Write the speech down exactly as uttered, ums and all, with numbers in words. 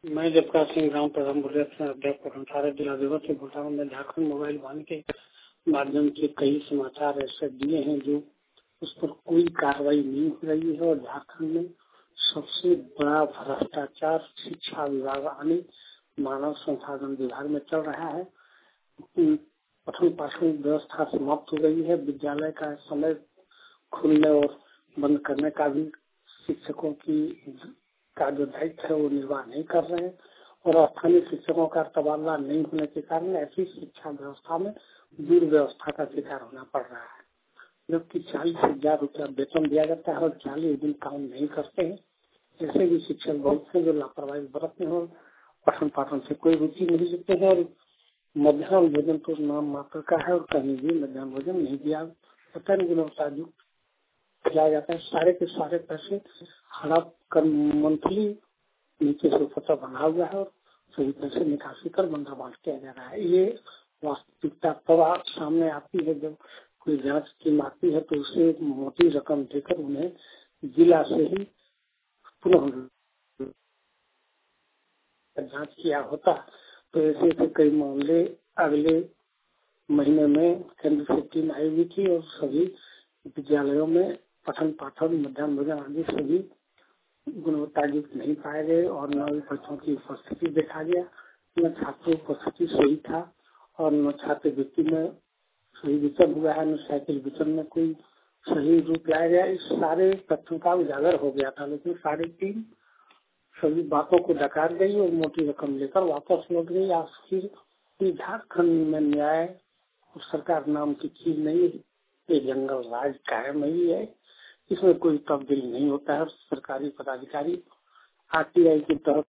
मैं जबका सिंह ग्राम प्रधान बुढ़िया अध्यापक अठारह जिला दिवस से बोल रहा हूँ। मैं झारखंड मोबाइल वाहन के माध्यम से कई समाचार ऐसे दिए हैं जो उस पर कोई कार्रवाई नहीं हो रही है और झारखंड में सबसे बड़ा भ्रष्टाचार शिक्षा विभाग यानी मानव संसाधन विभाग में चल रहा है। पठन पाठन व्यवस्था समाप्त हो गई है। विद्यालय का समय खुलने और बंद करने का भी शिक्षकों की का जो दायित्व है वो निर्वाह नहीं कर रहे हैं और स्थानीय शिक्षकों का तबादला नहीं होने के कारण ऐसी शिक्षा व्यवस्था में दुर्व्यवस्था का शिकार होना पड़ रहा है। जबकि चालीस हजार रुपया वेतन दिया जाता है और चालीस दिन काम नहीं करते हैं। ऐसे भी शिक्षक बहुत से जो लापरवाही बरतते हैं और पठन पाठन से कोई रुचि नहीं लेते हैं और मध्याह्न भोजन तो नाम मात्र का है और कहीं भी मध्याह्न भोजन नहीं दिया पता नहीं गुणवत्ता युक्त खिलाया जाता है। सारे के सारे पैसे हड़प कर मंथली नीचे से पता बना हुआ है और सभी पैसे निकासी कर बंदा बांट किया जा रहा है। ये वास्तविकता तब सामने आती है जब कोई जांच टीम आती है तो उसे मोटी रकम देकर उन्हें जिला से ही पुनः जांच किया होता। तो ऐसे ऐसे कई मामले अगले महीने में केंद्र से टीम आई हुई थी और सभी विद्यालयों में पठन पाठन मध्याह्न भोजन आदि सभी गुणवत्ता युक्त नहीं पाए गए और न बच्चों की उपस्थिति देखा गया, न छात्र उपस्थिति सही था और न छात्रवृत्ति में सही वितरण हुआ है, न साइकिल वितरण में कोई सही रूप लाया गया। इस सारे तथ्यों का उजागर हो गया था, लेकिन सारी टीम सभी बातों को डकार गई और मोटी रकम लेकर वापस लौट गई। आखिर झारखंड में न्याय और सरकार नाम की चीज नहीं, ये जंगल राज कायम ही है। इसमें कोई तब्दीली नहीं होता है। सरकारी पदाधिकारी आरटीआई की तरफ